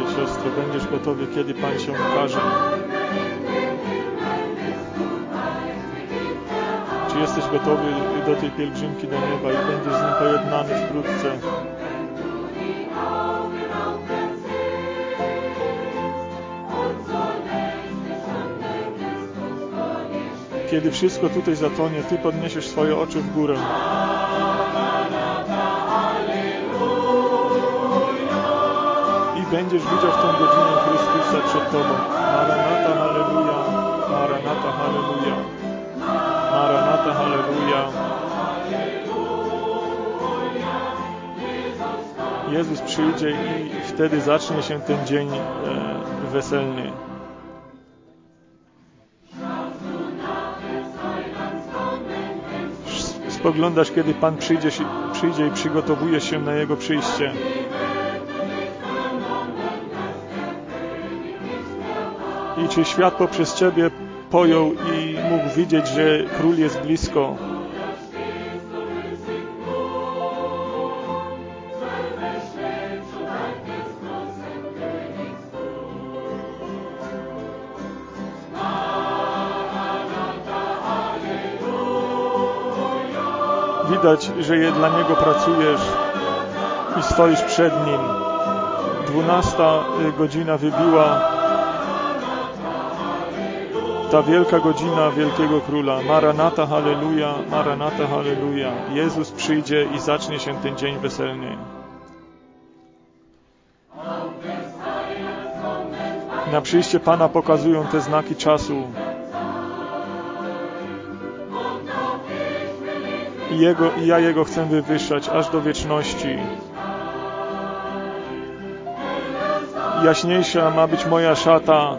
bracia i siostry, będziesz gotowy, kiedy Pan się ukaże? Czy jesteś gotowy do tej pielgrzymki do nieba i będziesz z Nim pojednany wkrótce? Kiedy wszystko tutaj zatonie, Ty podniesiesz swoje oczy w górę. I będziesz widział w tą godzinę Chrystusa przed Tobą. Maranata, halleluja, maranata, halleluja, maranata, halleluja. Jezus przyjdzie i wtedy zacznie się ten dzień weselny. Spoglądasz, kiedy Pan przyjdzie i przygotowuje się na Jego przyjście. I czy świat poprzez Ciebie pojął i mógł widzieć, że Król jest blisko? Widać, że dla Niego pracujesz i stoisz przed Nim. 12 godzina wybiła, ta wielka godzina Wielkiego Króla. Maranata, halleluja, maranata, halleluja. Jezus przyjdzie i zacznie się ten dzień weselny. Na przyjście Pana pokazują te znaki czasu. I ja Jego chcę wywyższać aż do wieczności. Jaśniejsza ma być moja szata,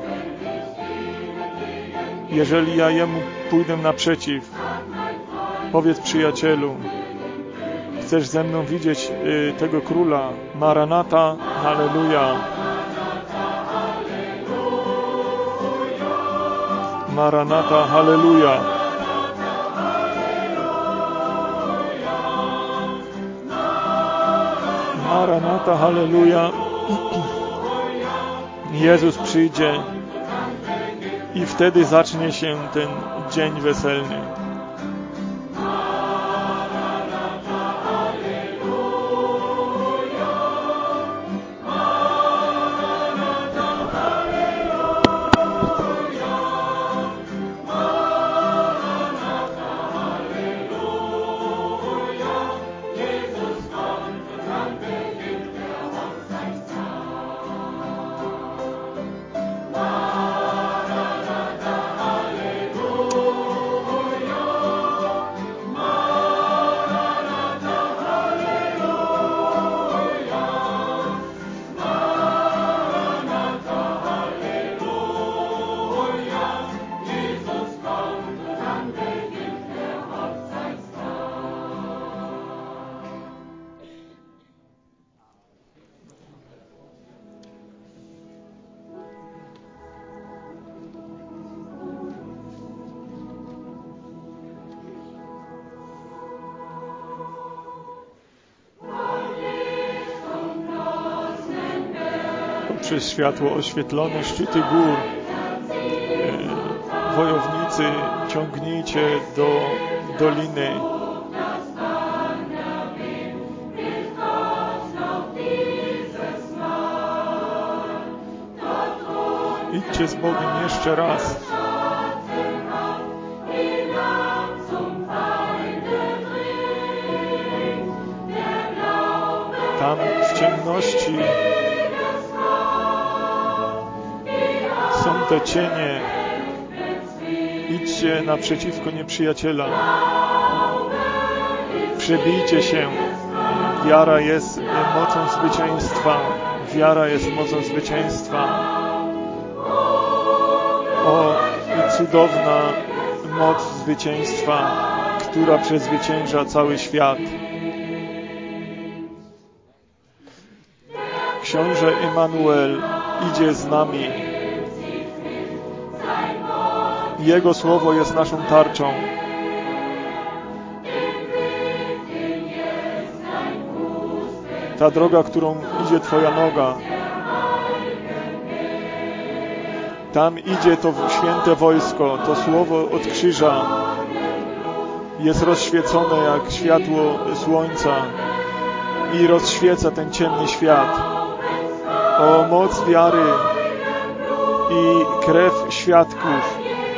jeżeli ja Jemu pójdę naprzeciw. Powiedz, przyjacielu, chcesz ze mną widzieć tego Króla? Maranata, halleluja. Maranata, halleluja. Maranata, halleluja. Jezus przyjdzie i wtedy zacznie się ten dzień weselny. Przez światło oświetlone szczyty gór. Wojownicy, ciągnijcie do doliny. Idźcie z Bogiem jeszcze raz. Tam w ciemności są te cienie. Idźcie naprzeciwko nieprzyjaciela. Przebijcie się. Wiara jest mocą zwycięstwa. Wiara jest mocą zwycięstwa. O, cudowna moc zwycięstwa, która przezwycięża cały świat. Książę Immanuel idzie z nami. Jego słowo jest naszą tarczą. Ta droga, którą idzie Twoja noga, Tam idzie to święte wojsko, to słowo od krzyża jest rozświecone jak światło słońca i rozświeca ten ciemny świat. O moc wiary i krew świadków.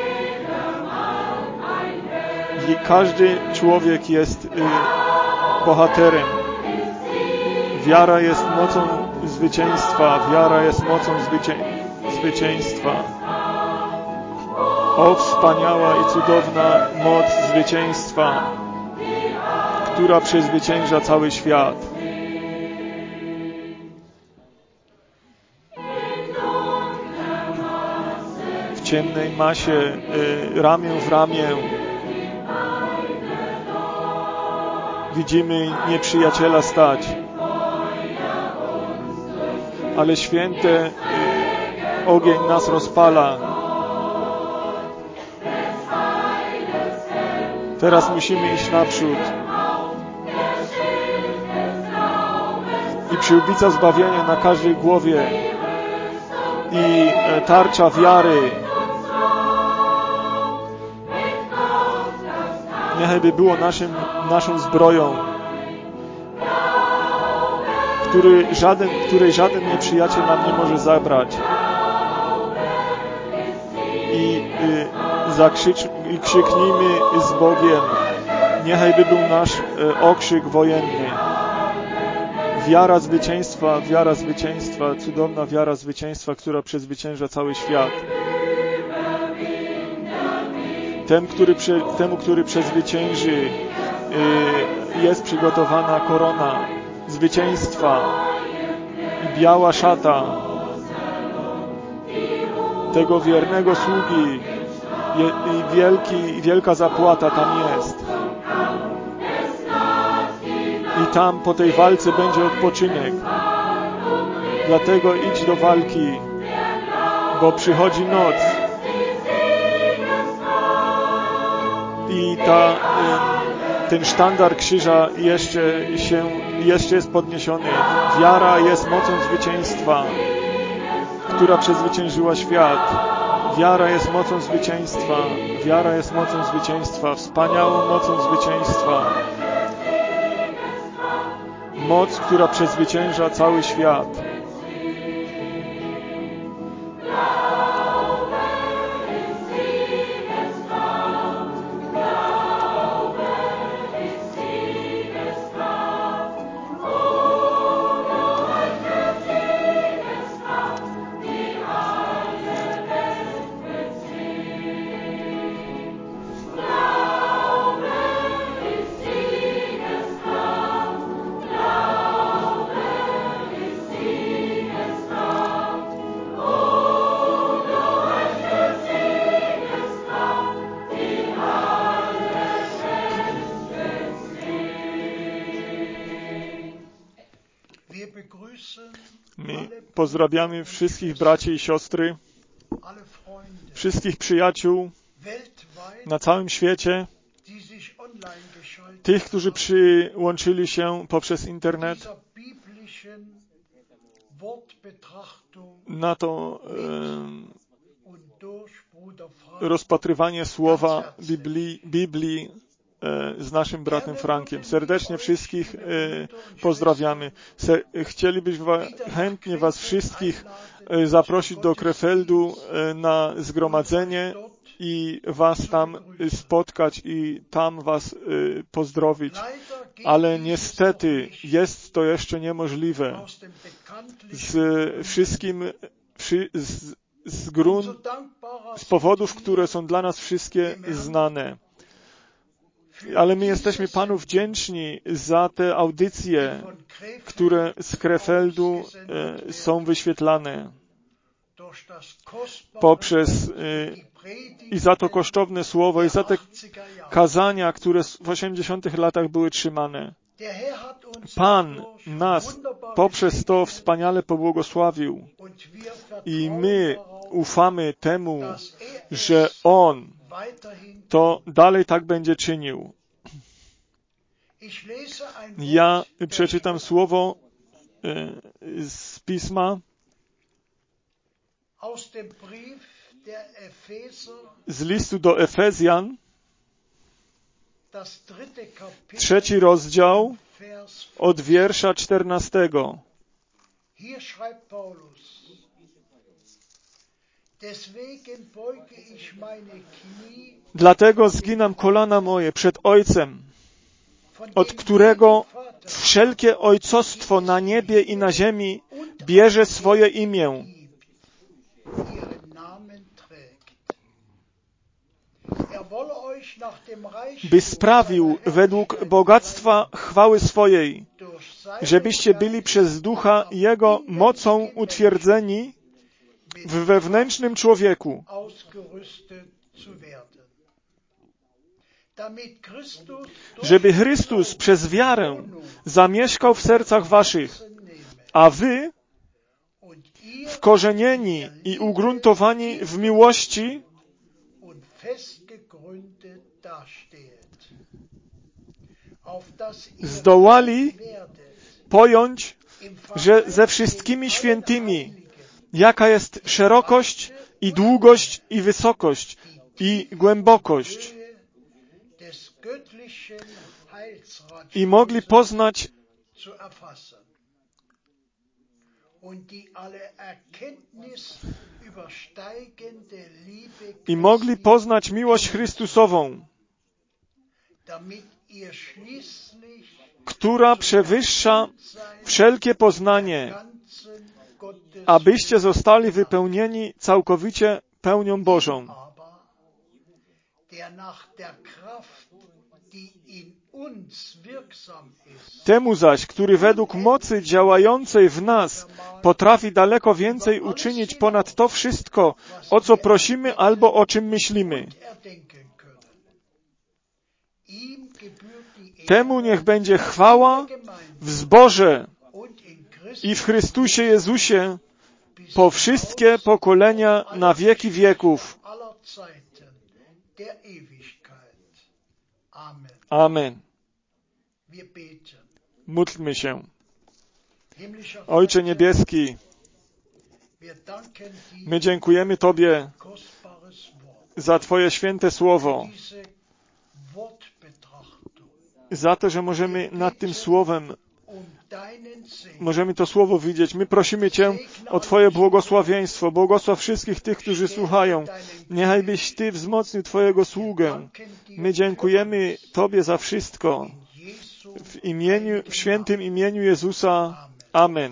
I każdy człowiek jest bohaterem. Wiara jest mocą zwycięstwa. Wiara jest mocą zwycięstwa. O wspaniała i cudowna moc zwycięstwa, która przezwycięża cały świat. W ciemnej masie, ramię w ramię widzimy nieprzyjaciela stać. Ale święty ogień nas rozpala. Teraz musimy iść naprzód. I przyłbica zbawienia na każdej głowie. I tarcza wiary. Niechaj było naszą zbroją, której żaden nieprzyjaciel nam nie może zabrać. I krzyknijmy z Bogiem. Niechaj był nasz okrzyk wojenny. Wiara zwycięstwa, cudowna wiara zwycięstwa, która przezwycięża cały świat. Temu, który przezwycięży, jest przygotowana korona zwycięstwa i biała szata tego wiernego sługi i wielka zapłata tam jest. I tam po tej walce będzie odpoczynek. Dlatego idź do walki, bo przychodzi noc. I ten sztandar krzyża jeszcze jest podniesiony. Wiara jest mocą zwycięstwa, która przezwyciężyła świat. Wiara jest mocą zwycięstwa. Wiara jest mocą zwycięstwa. Wspaniałą mocą zwycięstwa. Moc, która przezwycięża cały świat. My pozdrawiamy wszystkich braci i siostry, wszystkich przyjaciół na całym świecie, tych, którzy przyłączyli się poprzez internet na to rozpatrywanie słowa Biblii z naszym bratem Frankiem. Serdecznie wszystkich pozdrawiamy. Chcielibyśmy chętnie Was wszystkich zaprosić do Krefeldu na zgromadzenie i Was tam spotkać i tam Was pozdrowić. Ale niestety jest to jeszcze niemożliwe. Z powodów, które są dla nas wszystkie znane. Ale my jesteśmy Panu wdzięczni za te audycje, które z Krefeldu są wyświetlane poprzez i za to kosztowne słowo i za te kazania, które w 80 latach były trzymane. Pan nas poprzez to wspaniale pobłogosławił i my ufamy temu, że On to dalej tak będzie czynił. Ja przeczytam słowo z pisma z listu do Efezjan, 3 rozdział, od wiersza 14. Dlatego zginam kolana moje przed Ojcem, od którego wszelkie ojcostwo na niebie i na ziemi bierze swoje imię. By sprawił według bogactwa chwały swojej, żebyście byli przez Ducha Jego mocą utwierdzeni w wewnętrznym człowieku, żeby Chrystus przez wiarę zamieszkał w sercach waszych, a wy, wkorzenieni i ugruntowani w miłości, zdołali pojąć, że ze wszystkimi świętymi, jaka jest szerokość i długość i wysokość i głębokość, i mogli poznać miłość Chrystusową, która przewyższa wszelkie poznanie, abyście zostali wypełnieni całkowicie pełnią Bożą. Temu zaś, który według mocy działającej w nas potrafi daleko więcej uczynić ponad to wszystko, o co prosimy albo o czym myślimy. Temu niech będzie chwała w zborze i w Chrystusie Jezusie po wszystkie pokolenia na wieki wieków. Amen. Módlmy się. Ojcze Niebieski, my dziękujemy Tobie za Twoje święte słowo, za to, że możemy nad tym słowem, możemy to słowo widzieć. My prosimy Cię o Twoje błogosławieństwo. Błogosław wszystkich tych, którzy słuchają. Niechaj byś Ty wzmocnił Twojego sługę. My dziękujemy Tobie za wszystko. W świętym imieniu Jezusa. Amen.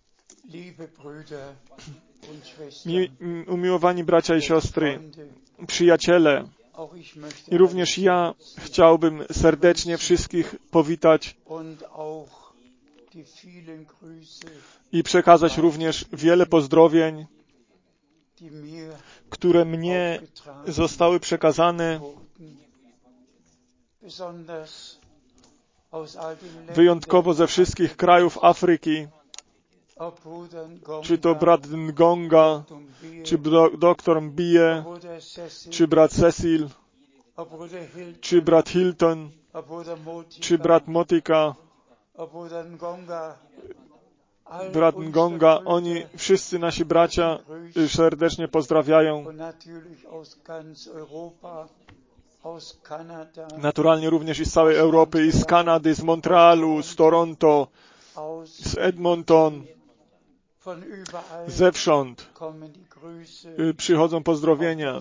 Umiłowani bracia i siostry, przyjaciele, i również ja chciałbym serdecznie wszystkich powitać i przekazać również wiele pozdrowień, które mnie zostały przekazane wyjątkowo ze wszystkich krajów Afryki, czy to brat Ngonga, czy doktor Mbije, czy brat Cecil, czy brat Hilton, czy brat Motika, brat Ngonga. Oni wszyscy nasi bracia serdecznie pozdrawiają. Naturalnie również i z całej Europy, i z Kanady, z Montrealu, z Toronto, z Edmonton, zewsząd przychodzą pozdrowienia.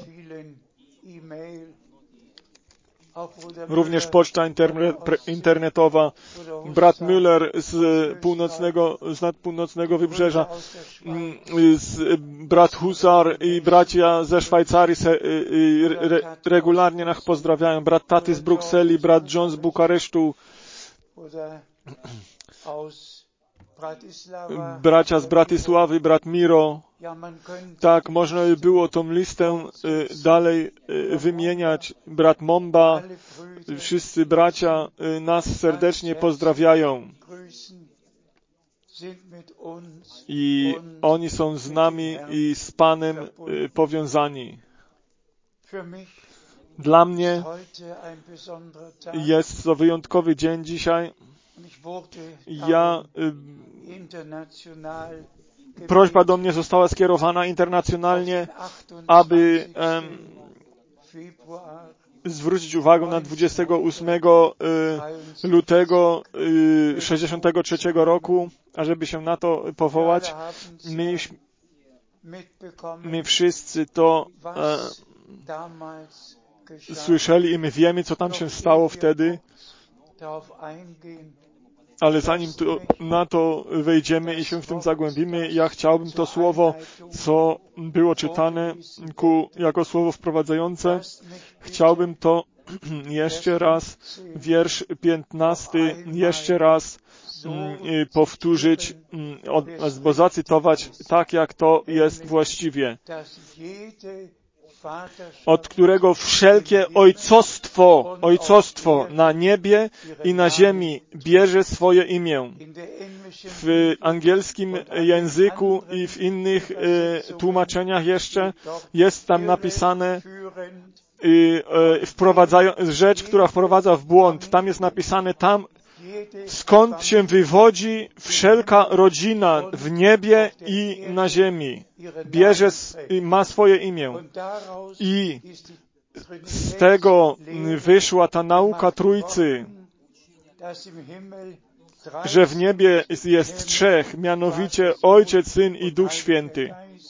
Również poczta internetowa, brat Müller z nadpółnocnego wybrzeża, brat Husar i bracia ze Szwajcarii regularnie nas pozdrawiają, brat Taty z Brukseli, brat John z Bukaresztu, bracia z Bratysławy, brat Miro. Tak, można by było tą listę dalej wymieniać. Brat Momba, wszyscy bracia nas serdecznie pozdrawiają. I oni są z nami i z Panem powiązani. Dla mnie jest to wyjątkowy dzień dzisiaj. Ja prośba do mnie została skierowana internacjonalnie, aby zwrócić uwagę na 28 lutego 63 roku, ażeby się na to powołać. My wszyscy to słyszeli i my wiemy, co tam się stało wtedy, ale zanim na to wejdziemy i się w tym zagłębimy, ja chciałbym to słowo, co było czytane jako słowo wprowadzające, chciałbym to jeszcze raz, wiersz 15, jeszcze raz powtórzyć, bo zacytować tak, jak to jest właściwie. Od którego wszelkie ojcostwo na niebie i na ziemi bierze swoje imię. W angielskim języku i w innych tłumaczeniach jeszcze jest tam napisane rzecz, która wprowadza w błąd. Tam jest napisane skąd się wywodzi wszelka rodzina w niebie i na ziemi. Ma swoje imię. I z tego wyszła ta nauka Trójcy, że w niebie jest trzech, mianowicie Ojciec, Syn i Duch Święty.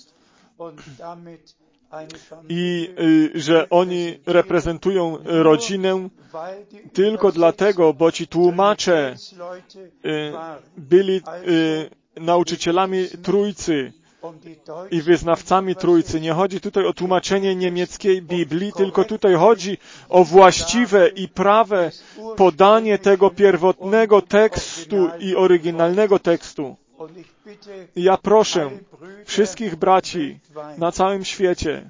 I że oni reprezentują rodzinę tylko dlatego, bo ci tłumacze byli nauczycielami Trójcy i wyznawcami Trójcy. Nie chodzi tutaj o tłumaczenie niemieckiej Biblii, tylko tutaj chodzi o właściwe i prawe podanie tego pierwotnego tekstu i oryginalnego tekstu. Ja proszę wszystkich braci na całym świecie,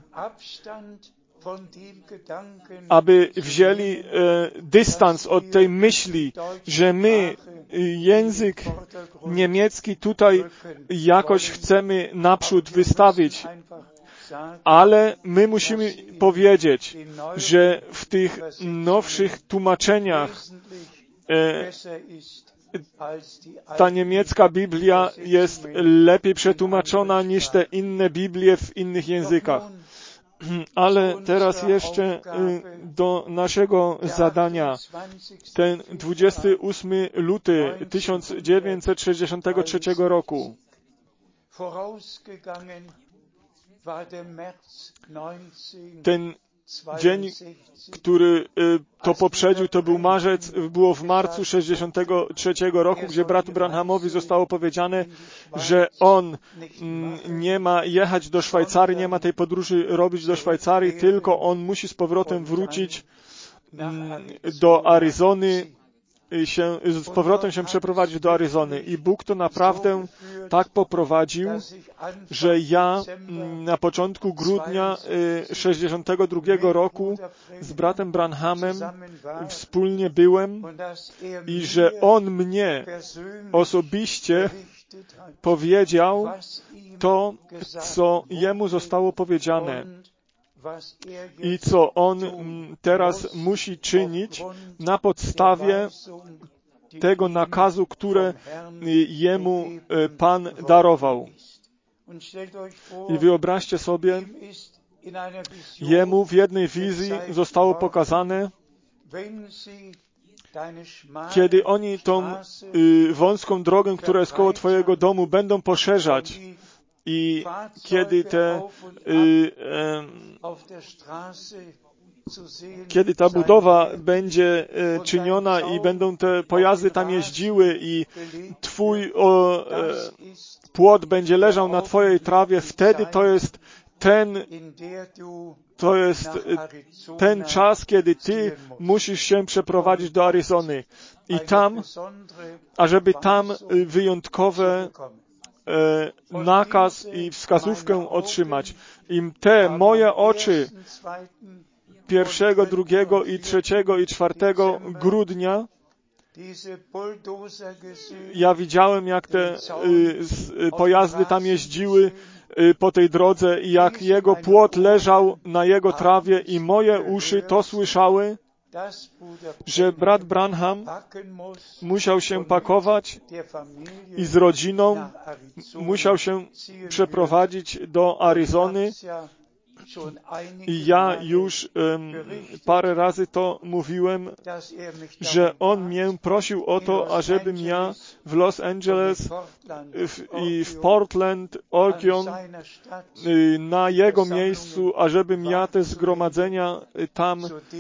aby wzięli dystans od tej myśli, że my język niemiecki tutaj jakoś chcemy naprzód wystawić. Ale my musimy powiedzieć, że w tych nowszych tłumaczeniach ta niemiecka Biblia jest lepiej przetłumaczona niż te inne Biblie w innych językach. Ale teraz jeszcze do naszego zadania. Ten 28 luty 1963 roku. Ten dzień, który to poprzedził, to był marzec, było w marcu 63 roku, gdzie bratu Branhamowi zostało powiedziane, że on nie ma jechać do Szwajcarii, nie ma tej podróży robić do Szwajcarii, tylko on musi z powrotem wrócić do Arizony, z powrotem się przeprowadzić do Arizony. I Bóg to naprawdę tak poprowadził, że ja na początku grudnia 62 roku z bratem Branhamem wspólnie byłem i że on mnie osobiście powiedział to, co jemu zostało powiedziane i co on teraz musi czynić na podstawie tego nakazu, które jemu Pan darował. I wyobraźcie sobie, jemu w jednej wizji zostało pokazane, kiedy oni tą wąską drogę, która jest koło Twojego domu, będą poszerzać i kiedy kiedy ta budowa będzie czyniona i będą te pojazdy tam jeździły i Twój płot będzie leżał na Twojej trawie, wtedy to jest ten czas, kiedy Ty musisz się przeprowadzić do Arizony. I tam, ażeby tam wyjątkowe nakaz i wskazówkę otrzymać. I te moje oczy 1, 2 i 3 i 4 grudnia ja widziałem, jak te pojazdy tam jeździły po tej drodze i jak jego płot leżał na jego trawie i moje uszy to słyszały, że brat Branham musiał się pakować i z rodziną musiał się przeprowadzić do Arizony. I ja już parę razy to mówiłem, że on mnie prosił o to, ażebym ja w Los Angeles i w Portland, Oregon, na jego miejscu, ażebym ja te zgromadzenia tam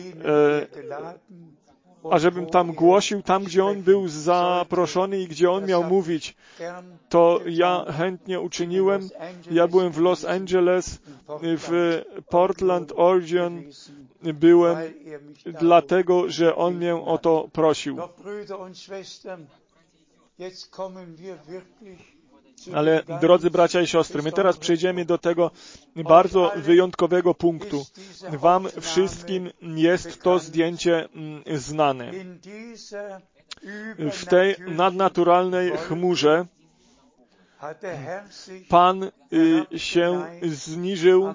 ażebym tam głosił, tam gdzie on był zaproszony i gdzie on miał mówić. To ja chętnie uczyniłem. Ja byłem w Los Angeles, w Portland, Oregon. Byłem dlatego, że on mnie o to prosił. Ale drodzy bracia i siostry, my teraz przejdziemy do tego bardzo wyjątkowego punktu. Wam wszystkim jest to zdjęcie znane. W tej nadnaturalnej chmurze Pan się zniżył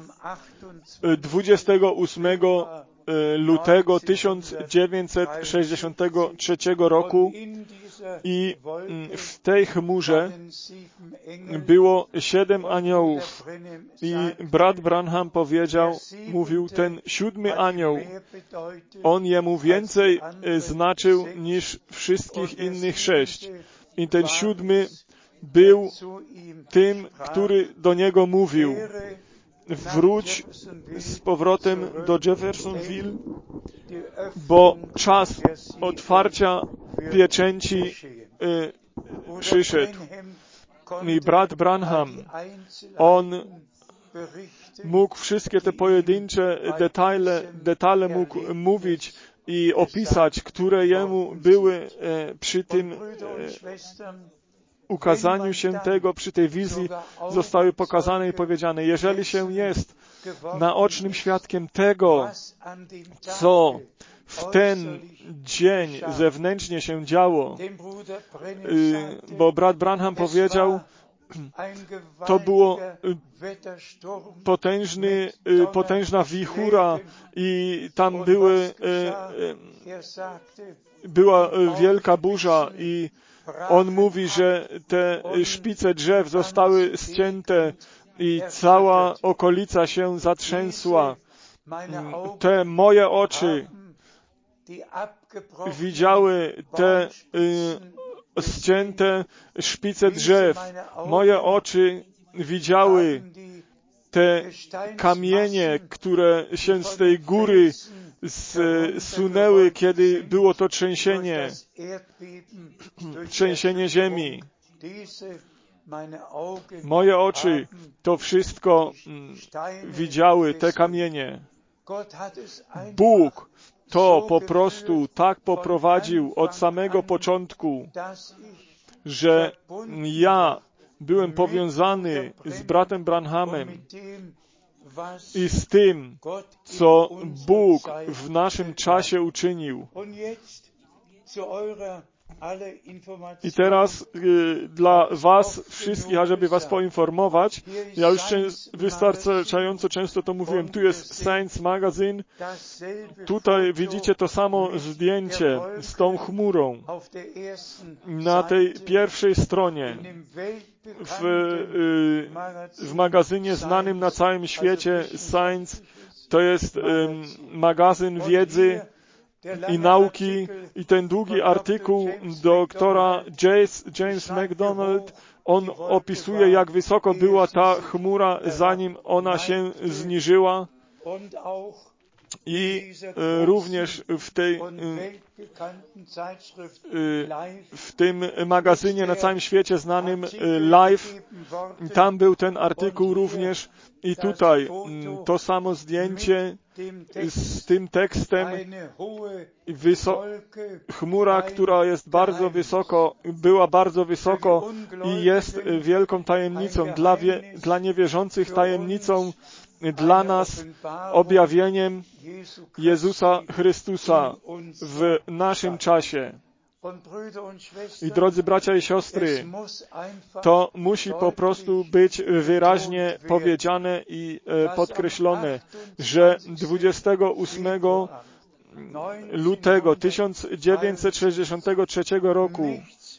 28 lutego 1963 roku i w tej chmurze było 7 aniołów. I brat Branham mówił, ten 7 anioł, on jemu więcej znaczył niż wszystkich innych 6. I ten 7 był tym, który do niego mówił: wróć z powrotem do Jeffersonville, bo czas otwarcia pieczęci przyszedł. I brat Branham, on mógł wszystkie te pojedyncze detale mógł mówić i opisać, które jemu były przy tym ukazaniu się tego, przy tej wizji zostały pokazane i powiedziane. Jeżeli się jest naocznym świadkiem tego, co w ten dzień zewnętrznie się działo, bo brat Branham powiedział, to było potężna wichura i tam była wielka burza i on mówi, że te szpice drzew zostały ścięte i cała okolica się zatrzęsła. Te moje oczy widziały te ścięte szpice drzew. Moje oczy widziały te kamienie, które się z tej góry zsunęły, kiedy było to trzęsienie ziemi. Moje oczy to wszystko widziały, te kamienie. Bóg to po prostu tak poprowadził od samego początku, że ja byłem powiązany z bratem Branhamem i z tym, co Bóg w naszym czasie uczynił. I teraz dla was wszystkich, ażeby was poinformować, ja już wystarczająco często to mówiłem, tu jest Science Magazine, tutaj widzicie to samo zdjęcie z tą chmurą na tej pierwszej stronie w magazynie znanym na całym świecie Science, to jest magazyn wiedzy i nauki i ten długi artykuł doktora James McDonald, on opisuje, jak wysoko była ta chmura, zanim ona się zniżyła. I również w tym magazynie na całym świecie znanym Life, tam był ten artykuł również i tutaj to samo zdjęcie z tym tekstem, chmura, która jest bardzo wysoko, była bardzo wysoko i jest wielką tajemnicą, dla niewierzących tajemnicą, dla nas objawieniem Jezusa Chrystusa w naszym czasie. I drodzy bracia i siostry, to musi po prostu być wyraźnie powiedziane i podkreślone, że 28 lutego 1963 roku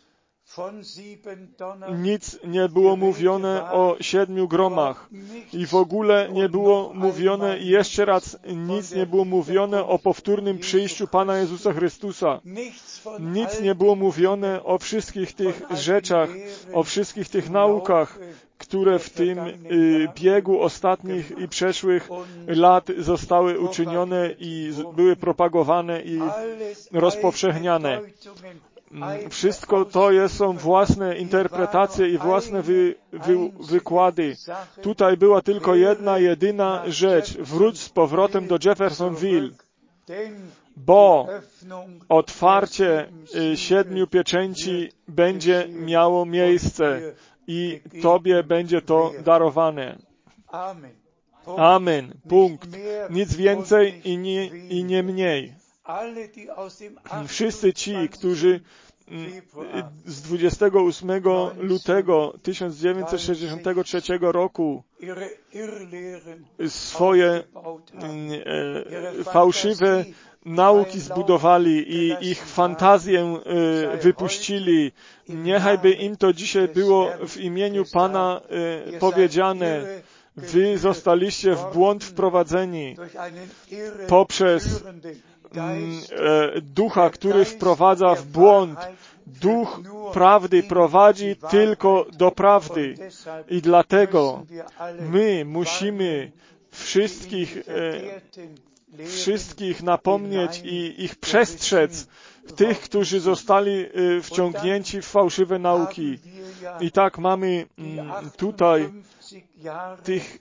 nic nie było mówione o 7 gromach i w ogóle nie było mówione i jeszcze raz nic nie było mówione o powtórnym przyjściu Pana Jezusa Chrystusa. Nic nie było mówione o wszystkich tych rzeczach, o wszystkich tych naukach, które w tym biegu ostatnich i przeszłych lat zostały uczynione i były propagowane i rozpowszechniane. Wszystko to są własne interpretacje i własne wykłady. Tutaj była tylko jedna, jedyna rzecz. Wróć z powrotem do Jeffersonville, bo otwarcie 7 pieczęci będzie miało miejsce i Tobie będzie to darowane. Amen. Punkt. Nic więcej i nie mniej. Wszyscy ci, którzy z 28 lutego 1963 roku swoje fałszywe nauki zbudowali i ich fantazję wypuścili. Niechajby im to dzisiaj było w imieniu Pana powiedziane. Wy zostaliście w błąd wprowadzeni poprzez ducha, który wprowadza w błąd. Duch prawdy prowadzi tylko do prawdy. I dlatego my musimy wszystkich napomnieć i ich przestrzec, tych, którzy zostali wciągnięci w fałszywe nauki. I tak mamy tutaj tych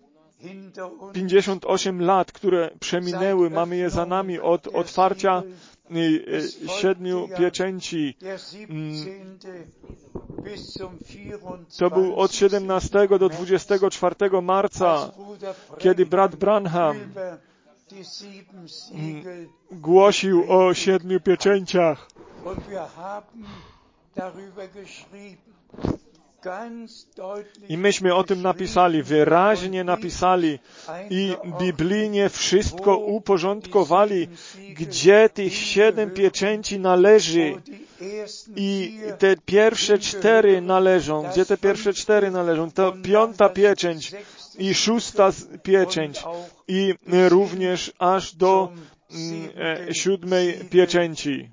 58 lat, które przeminęły, mamy je za nami od otwarcia 7 pieczęci. To był od 17 do 24 marca, kiedy brat Branham głosił o 7 pieczęciach. I myśmy o tym napisali, wyraźnie napisali i biblijnie wszystko uporządkowali, gdzie tych 7 pieczęci należy i te pierwsze 4 należą, gdzie te pierwsze 4 należą, to 5. pieczęć i 6. pieczęć i również aż do 7 pieczęci,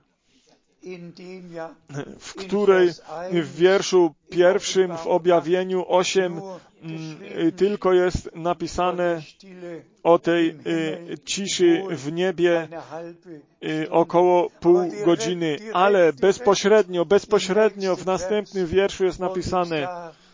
w której w wierszu 1 w objawieniu 8 tylko jest napisane o tej ciszy w niebie około pół godziny, ale bezpośrednio w następnym wierszu jest napisane: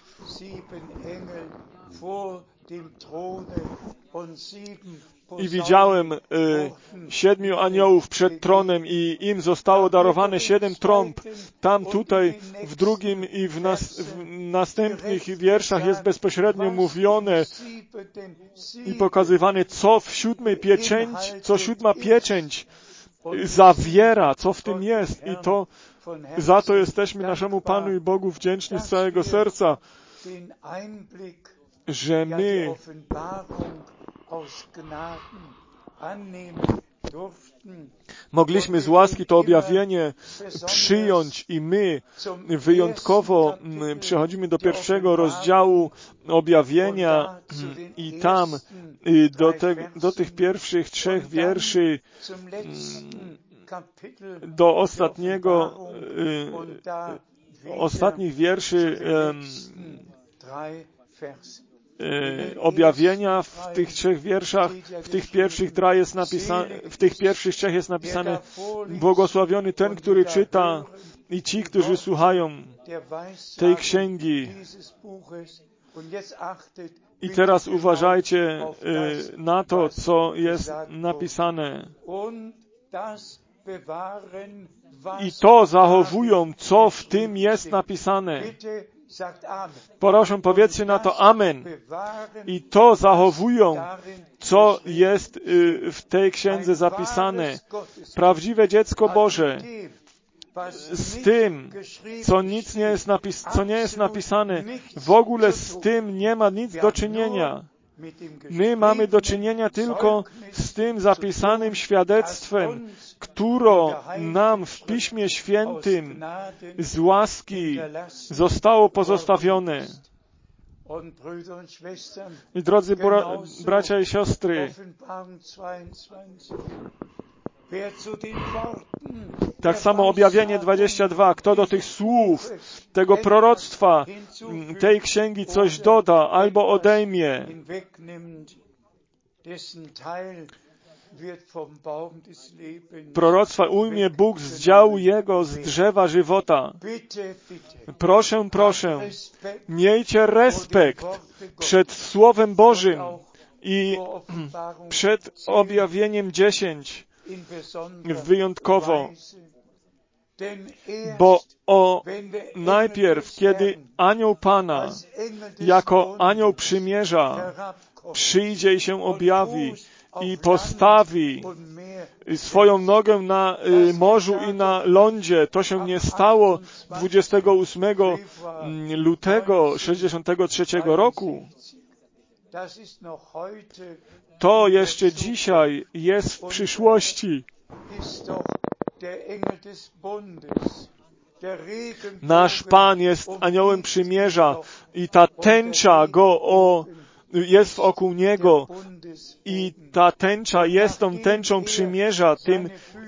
i widziałem 7 aniołów przed tronem i im zostało darowane 7 trąb. Tam, tutaj, w drugim i w następnych wierszach jest bezpośrednio mówione i pokazywane, co w 7 pieczęci, co 7 pieczęć zawiera, co w tym jest. I to za to jesteśmy naszemu Panu i Bogu wdzięczni z całego serca, że my mogliśmy z łaski to objawienie przyjąć i my wyjątkowo przechodzimy do 1 rozdziału objawienia i tam do tych pierwszych 3 wierszy do ostatnich wierszy objawienia w tych 3 wierszach, w tych pierwszych 3 jest napisane: błogosławiony ten, który czyta i ci, którzy słuchają tej księgi. I teraz uważajcie na to, co jest napisane. I to zachowują, co w tym jest napisane. Proszę, powiedzcie na to amen. I to zachowują, co jest w tej księdze zapisane. Prawdziwe dziecko Boże z tym, co nie jest napisane, w ogóle z tym nie ma nic do czynienia. My mamy do czynienia tylko z tym zapisanym świadectwem, którą nam w Piśmie Świętym z łaski zostało pozostawione. I drodzy bracia i siostry, tak samo Objawienie 22. Kto do tych słów, tego proroctwa, tej księgi coś doda albo odejmie, proroctwa ujmie Bóg z działu Jego, z drzewa żywota. Proszę, proszę, miejcie respekt przed Słowem Bożym i przed Objawieniem 10 wyjątkowo. Bo najpierw, kiedy anioł Pana, jako anioł przymierza, przyjdzie i się objawi i postawi swoją nogę na morzu i na lądzie. To się nie stało 28 lutego 63 roku. To jeszcze dzisiaj jest w przyszłości. Nasz Pan jest aniołem przymierza i ta tęcza jest wokół Niego i ta tęcza jest tą tęczą przymierza, tym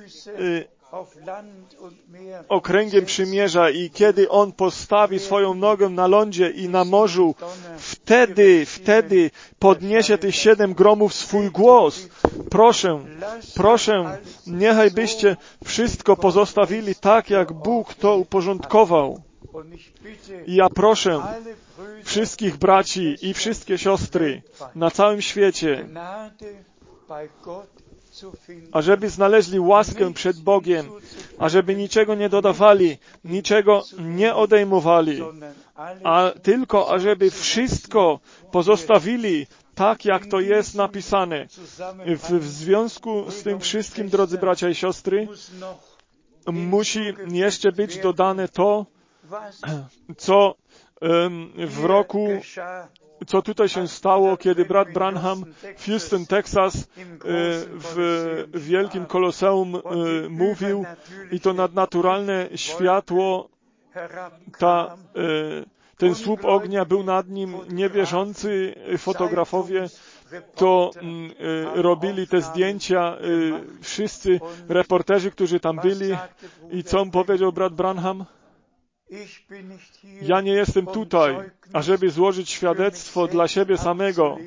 okręgiem przymierza i kiedy On postawi swoją nogę na lądzie i na morzu, wtedy podniesie tych 7 gromów swój głos. Proszę, niechaj byście wszystko pozostawili tak, jak Bóg to uporządkował. I ja proszę wszystkich braci i wszystkie siostry na całym świecie, ażeby znaleźli łaskę przed Bogiem, ażeby niczego nie dodawali, niczego nie odejmowali, a tylko ażeby wszystko pozostawili tak, jak to jest napisane. W związku z tym wszystkim, drodzy bracia i siostry, musi jeszcze być dodane to, co w roku, co tutaj się stało, kiedy brat Branham w Houston, Texas, w wielkim koloseum mówił i to nadnaturalne światło, ten słup ognia był nad nim, niewierzący fotografowie to robili te zdjęcia, wszyscy reporterzy, którzy tam byli. I co powiedział brat Branham? Ja nie jestem tutaj, ażeby złożyć świadectwo dla siebie samego.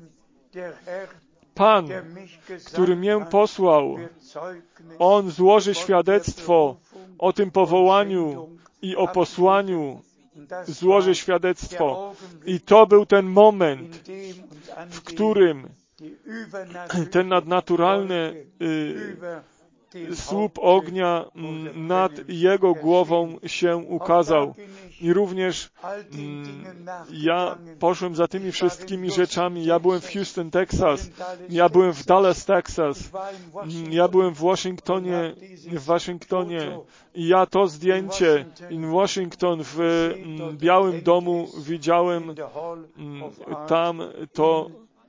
Pan, który mnie posłał, On złoży świadectwo o tym powołaniu i o posłaniu. Złoży świadectwo. I to był ten moment, w którym ten nadnaturalny słup ognia nad jego głową się ukazał. I również ja poszłem za tymi wszystkimi rzeczami. Ja byłem w Houston, Texas. Ja byłem w Dallas, Texas. Ja byłem w Waszyngtonie. I ja to zdjęcie in Washington w Białym Domu widziałem tam to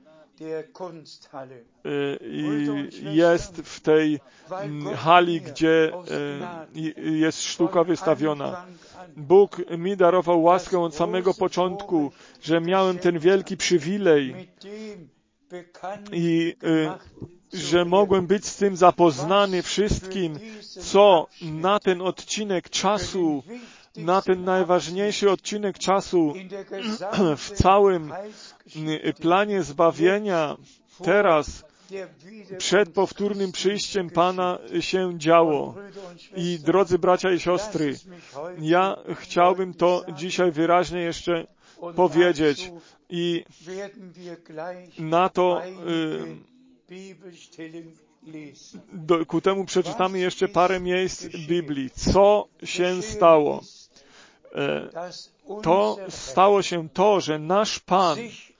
jest w tej hali, gdzie jest sztuka wystawiona. Bóg mi darował łaskę od samego początku, że miałem ten wielki przywilej i że mogłem być z tym zapoznany wszystkim, co na ten odcinek czasu, na ten najważniejszy odcinek czasu w całym planie zbawienia teraz przed powtórnym przyjściem Pana się działo. I drodzy bracia i siostry, ja chciałbym to dzisiaj wyraźnie jeszcze powiedzieć i na to ku temu przeczytamy jeszcze parę miejsc Biblii. Co się stało? To stało się to, że nasz Pan,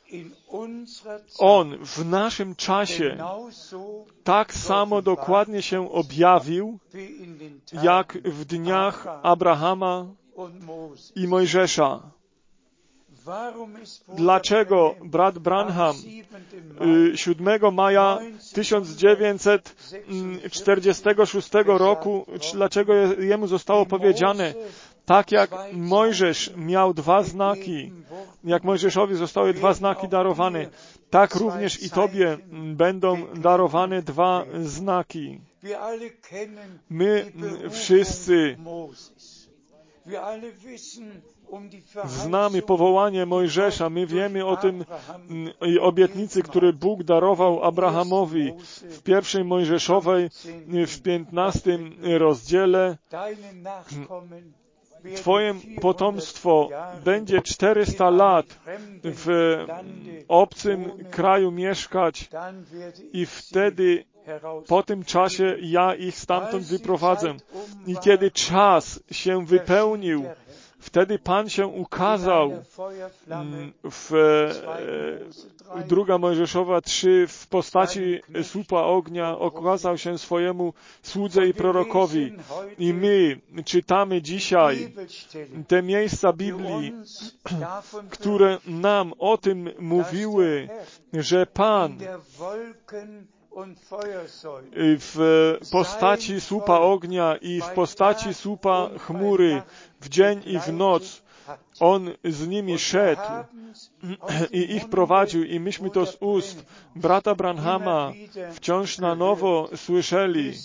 On w naszym czasie tak samo dokładnie się objawił, jak w dniach Abrahama i Mojżesza. dlaczego brat Branham 7 maja 1946 roku, dlaczego jemu zostało powiedziane, tak jak Mojżesz miał 2 znaki, jak Mojżeszowi zostały 2 znaki darowane, tak również i Tobie będą darowane 2 znaki. My wszyscy znamy powołanie Mojżesza, my wiemy o tym i obietnicy, które Bóg darował Abrahamowi w 1 Mojżeszowej, w 15 rozdziale. Twoje potomstwo będzie 400 lat w obcym kraju mieszkać i wtedy po tym czasie ja ich stamtąd wyprowadzę. I kiedy czas się wypełnił, wtedy Pan się ukazał w 2 Mojżeszowa 3 w postaci słupa ognia, okazał się swojemu słudze i prorokowi. I my czytamy dzisiaj te miejsca Biblii, które nam o tym mówiły, że Pan w postaci słupa ognia i w postaci słupa chmury w dzień i w noc On z nimi szedł i ich prowadził i myśmy to z ust brata Branhama wciąż na nowo słyszeli.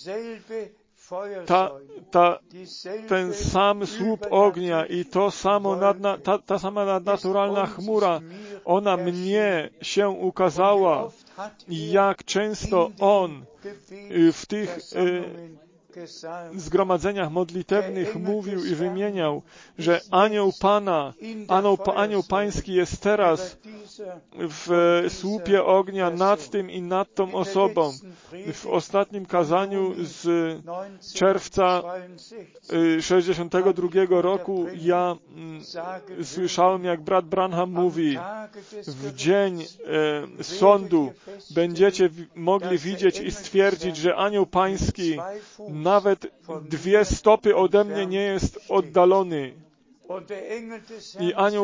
Ten sam słup ognia i ta sama nadnaturalna chmura, ona mnie się ukazała. Jak często On w tych zgromadzeniach modlitewnych mówił i wymieniał, że anioł pański jest teraz w słupie ognia nad tym i nad tą osobą. W ostatnim kazaniu z czerwca 62 roku ja słyszałem, jak brat Branham mówi, w dzień sądu będziecie mogli widzieć i stwierdzić, że anioł pański nawet 2 stopy ode mnie nie jest oddalony. I anioł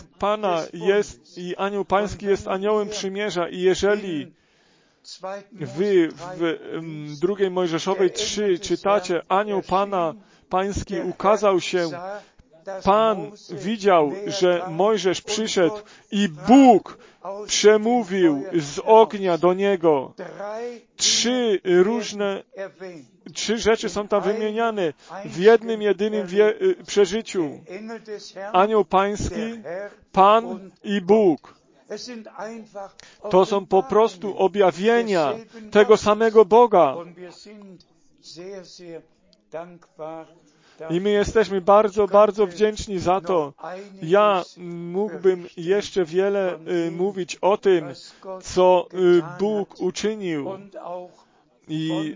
anioł pański jest aniołem przymierza. I jeżeli wy w 2 Mojżeszowej 3 czytacie, anioł Pana pański ukazał się, Pan widział, że Mojżesz przyszedł i Bóg przemówił z ognia do niego. 3 rzeczy są tam wymieniane w jednym, jedynym przeżyciu. Anioł pański, Pan i Bóg. To są po prostu objawienia tego samego Boga. I my jesteśmy bardzo, bardzo wdzięczni za to. Ja mógłbym jeszcze wiele mówić o tym, co Bóg uczynił i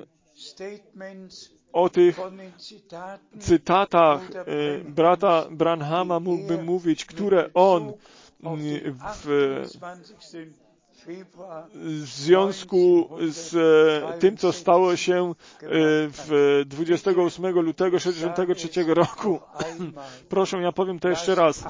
o tych cytatach brata Branhama mógłbym mówić, które on w związku z tym, co stało się w 28 lutego 1963 roku. Proszę, ja powiem to jeszcze raz.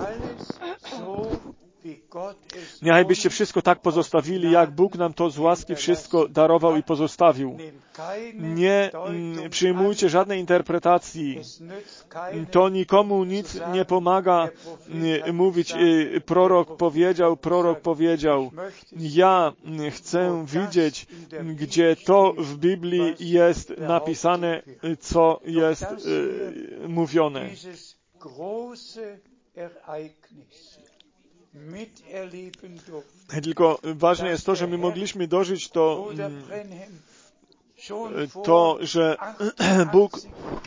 Niechbyście wszystko tak pozostawili, jak Bóg nam to z łaski wszystko darował i pozostawił. Nie przyjmujcie żadnej interpretacji. To nikomu nic nie pomaga mówić prorok powiedział. Ja chcę widzieć, gdzie to w Biblii jest napisane, co jest mówione. Tylko ważne jest to, że my mogliśmy dożyć to, że Bóg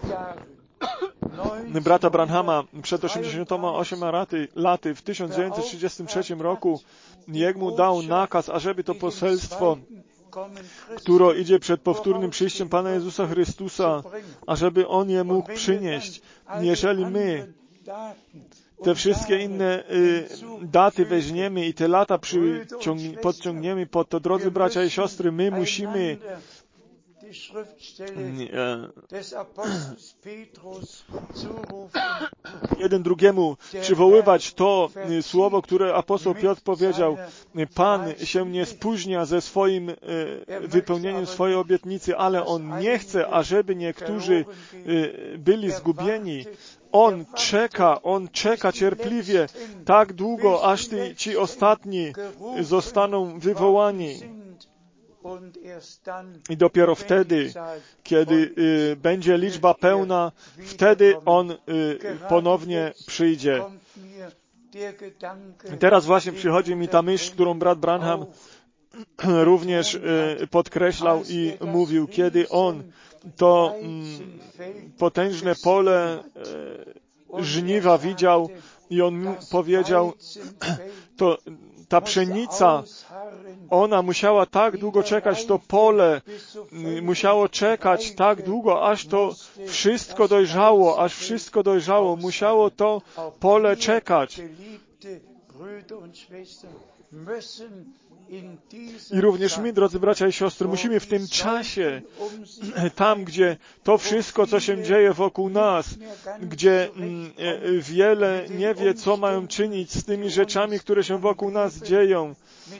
brata Branhama przed 88 laty w 1933 roku jemu dał nakaz, ażeby to poselstwo, które idzie przed powtórnym przyjściem Pana Jezusa Chrystusa, ażeby On je mógł przynieść. Jeżeli my te wszystkie inne daty weźmiemy i te lata podciągniemy pod to, drodzy bracia i siostry, my musimy jeden drugiemu przywoływać to słowo, które apostoł Piotr powiedział. Pan się nie spóźnia ze swoim wypełnieniem swojej obietnicy, ale On nie chce, ażeby niektórzy byli zgubieni. On czeka cierpliwie tak długo, aż ci ostatni zostaną wywołani. I dopiero wtedy, kiedy będzie liczba pełna, wtedy On ponownie przyjdzie. Teraz właśnie przychodzi mi ta myśl, którą brat Branham również podkreślał i mówił, kiedy on to potężne pole żniwa widział i on powiedział, to ta pszenica, ona musiała tak długo czekać, to pole musiało czekać tak długo, aż to wszystko dojrzało, musiało to pole czekać. I również my, drodzy bracia i siostry, musimy w tym czasie, tam, gdzie to wszystko, co się dzieje wokół nas, gdzie wiele nie wie, co mają czynić z tymi rzeczami, które się wokół nas dzieją,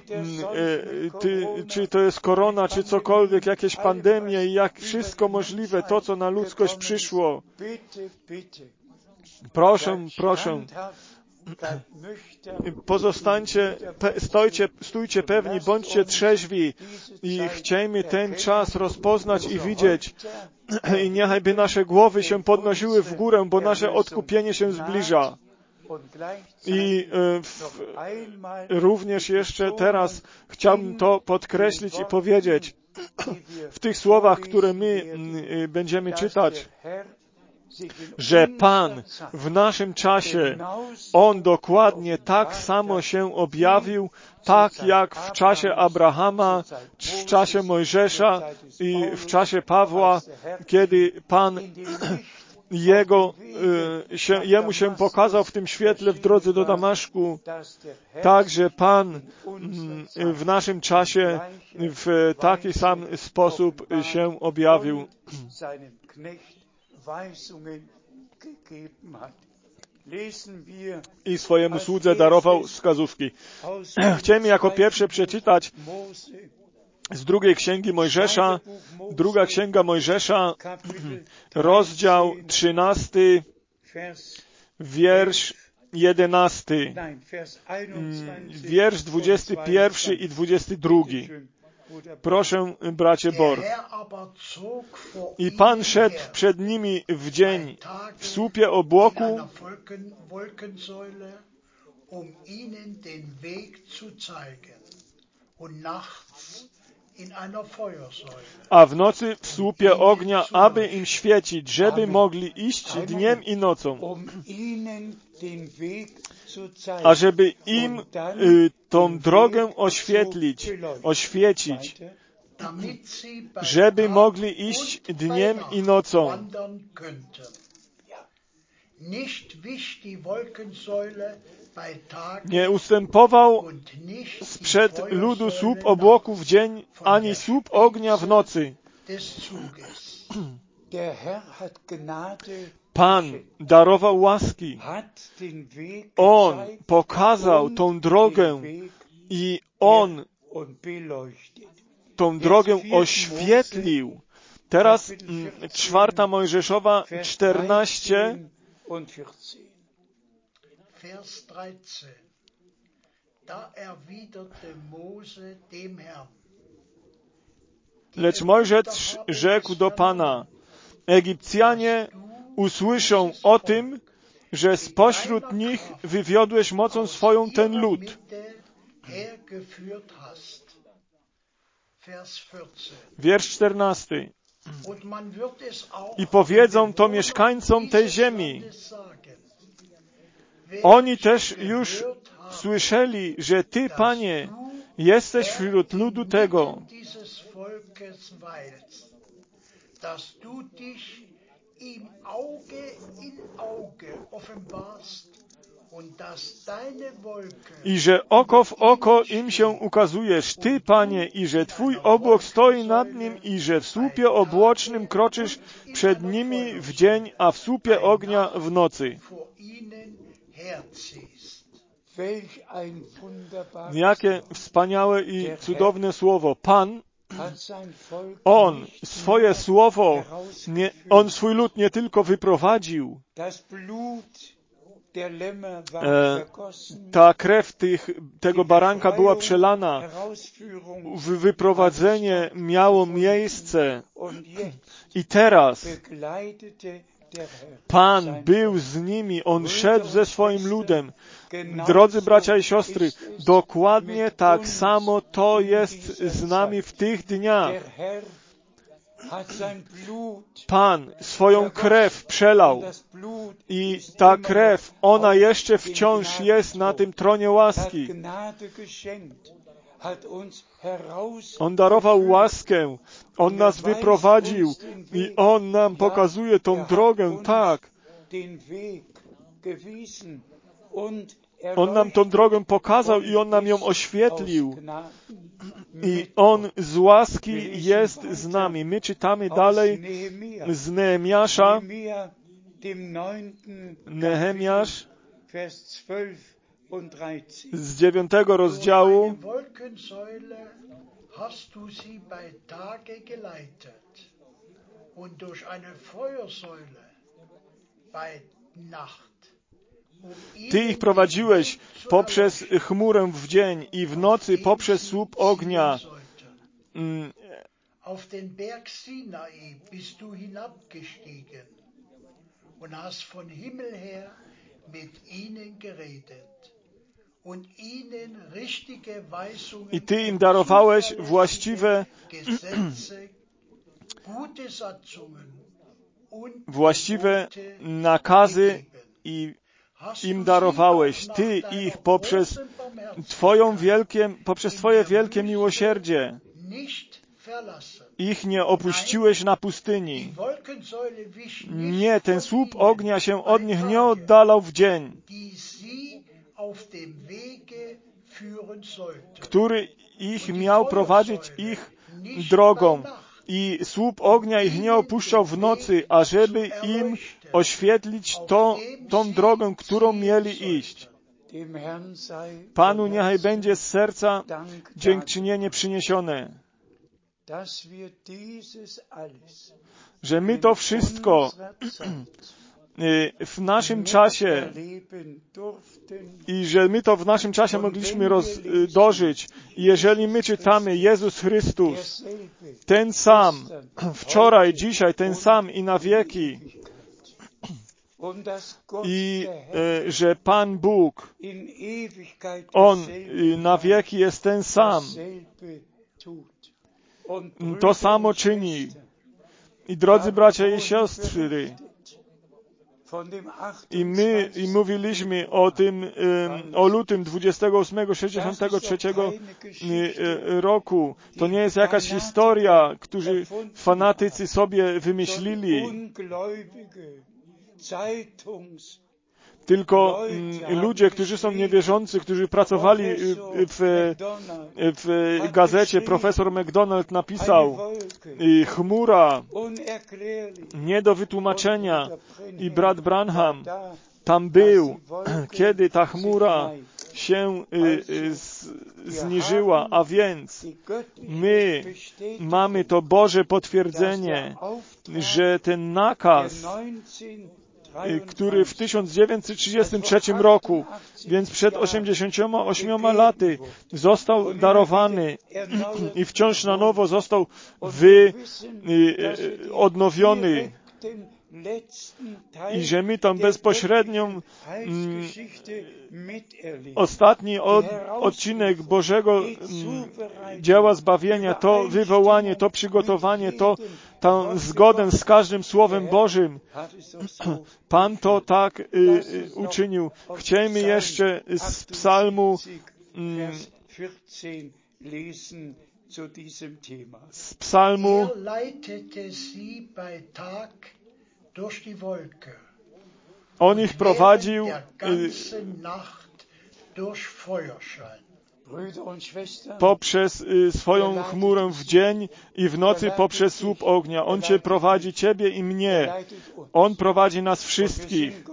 czy to jest korona, czy cokolwiek, jakieś pandemie i jak wszystko możliwe, to, co na ludzkość przyszło. Proszę, stójcie pewni, bądźcie trzeźwi i chciejmy ten czas rozpoznać i widzieć. I niechajby nasze głowy się podnosiły w górę, bo nasze odkupienie się zbliża. I również jeszcze teraz chciałbym to podkreślić i powiedzieć w tych słowach, które my będziemy czytać, że Pan w naszym czasie, On dokładnie tak samo się objawił, tak jak w czasie Abrahama, w czasie Mojżesza i w czasie Pawła, kiedy Pan jemu się pokazał w tym świetle w drodze do Damaszku. Także Pan w naszym czasie w taki sam sposób się objawił. I swojemu słudze darował wskazówki. Chciałem jako pierwsze przeczytać z drugiej księgi Mojżesza, druga księga Mojżesza, rozdział 13, wiersz 11, wiersz 21 i 22. Proszę, bracie Bor. I Pan szedł przed nimi w dzień w słupie obłoku, a w nocy w słupie ognia, aby im świecić, żeby mogli iść dniem i nocą, a żeby im tą drogę oświecić, żeby mogli iść dniem i nocą. Nie ustępował sprzed ludu słup obłoku w dzień, ani słup ognia w nocy. Pan darował łaski. On pokazał tą drogę i On tą drogę oświetlił. Teraz 4 Mojżeszowa 14, Vers 13. Da erwiderte Mose dem Herrn. Lecz Mojżesz rzekł do Pana: Egipcjanie usłyszą o tym, że spośród nich wywiodłeś mocą swoją ten lud. Wiersz 14. I powiedzą to mieszkańcom tej ziemi. Oni też już słyszeli, że Ty, Panie, jesteś wśród ludu tego, I że oko w oko im się ukazujesz, Ty, Panie, i że Twój obłok stoi nad nim, i że w słupie obłocznym kroczysz przed nimi w dzień, a w słupie ognia w nocy. Jakie wspaniałe i cudowne słowo. Pan, On swoje słowo, On swój lud nie tylko wyprowadził, ta krew tego baranka była przelana, wyprowadzenie miało miejsce i teraz Pan był z nimi, On szedł ze swoim ludem. Drodzy bracia i siostry, dokładnie tak samo to jest z nami w tych dniach. Pan swoją krew przelał i ta krew, ona jeszcze wciąż jest na tym tronie łaski. On darował łaskę, On nas wyprowadził i On nam pokazuje tą drogę, tak. On nam tą drogę pokazał i On nam ją oświetlił. I On z łaski jest z nami. My czytamy dalej z Nehemiasza, Nehemiasz z 9 rozdziału. Ty ich prowadziłeś poprzez chmurę w dzień i w nocy poprzez słup ognia. Auf den Berg Sinai bist du hinabgestiegen und hast von Himmel her mit ihnen geredet und ihnen richtige Weisungen, I Ty im darowałeś właściwe nakazy i im darowałeś. Ty ich poprzez Twoje wielkie miłosierdzie. Ich nie opuściłeś na pustyni. Nie, ten słup ognia się od nich nie oddalał w dzień, który ich miał prowadzić ich drogą. I słup ognia ich nie opuszczał w nocy, ażeby im oświetlić tą drogę, którą mieli iść. Panu niechaj będzie z serca dziękczynienie przyniesione, że my to wszystko w naszym czasie i że my to w naszym czasie mogliśmy dożyć. I jeżeli my czytamy Jezus Chrystus, ten sam, wczoraj, dzisiaj, ten sam i na wieki, i że Pan Bóg, On na wieki jest ten sam, to samo czyni. I drodzy bracia i siostry, i mówiliśmy o lutym 28-63 roku. To nie jest jakaś historia, którzy fanatycy sobie wymyślili. Tylko ludzie, którzy są niewierzący, którzy pracowali w gazecie, profesor McDonald napisał, chmura nie do wytłumaczenia, i brat Branham tam był, kiedy ta chmura się zniżyła, a więc my mamy to Boże potwierdzenie, że ten nakaz, który w 1933 roku, więc przed 88 laty, został darowany i wciąż na nowo został odnowiony. I że my tam bezpośrednią ostatni odcinek Bożego dzieła zbawienia, to wywołanie, to przygotowanie, tą zgodę z każdym Słowem Bożym. Pan to tak uczynił. Chcielibyśmy jeszcze z psalmu On ich prowadził poprzez swoją chmurę w dzień i w nocy poprzez słup ognia. On Cię prowadzi, Ciebie i mnie. On prowadzi nas wszystkich.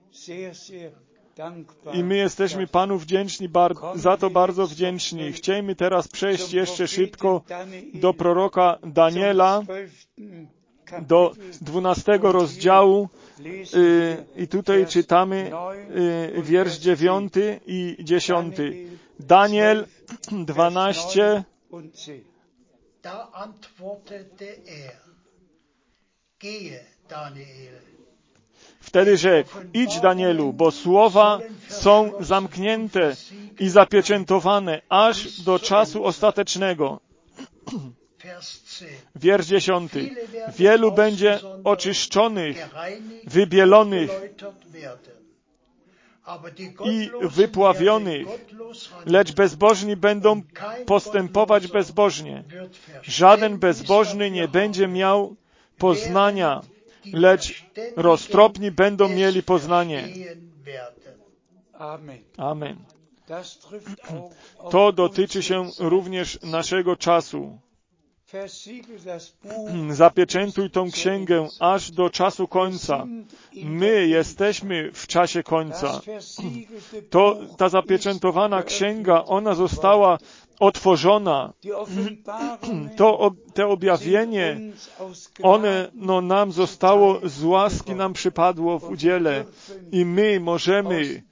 I my jesteśmy Panu wdzięczni, za to bardzo wdzięczni. Chcielibyśmy teraz przejść jeszcze szybko do proroka Daniela, do 12 rozdziału i tutaj czytamy wiersz 9 i 10. Daniel 12. Da antwortete gehe, Daniel. Wtedy rzekł, idź Danielu, bo słowa są zamknięte i zapieczętowane aż do czasu ostatecznego. Wiersz 10. Wielu będzie oczyszczonych, wybielonych i wypławionych, lecz bezbożni będą postępować bezbożnie. Żaden bezbożny nie będzie miał poznania, lecz roztropni będą mieli poznanie. Amen. To dotyczy się również naszego czasu. Zapieczętuj tą księgę aż do czasu końca. My jesteśmy w czasie końca. Ta zapieczętowana księga, ona została otworzona. To objawienie, one nam zostało z łaski, nam przypadło w udziele i my możemy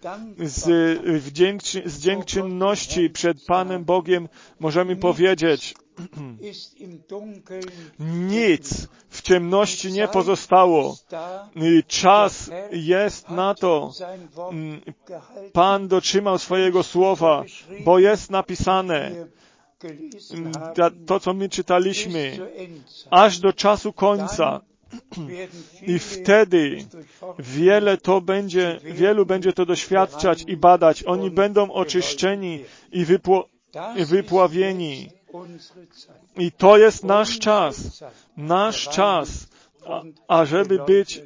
z dziękczynności przed Panem Bogiem możemy powiedzieć, nic w ciemności nie pozostało. Czas jest na to. Pan dotrzymał swojego słowa, bo jest napisane, to co my czytaliśmy, aż do czasu końca. I wtedy wielu będzie to doświadczać i badać. Oni będą oczyszczeni i wypławieni. I to jest nasz czas. Nasz czas, ażeby być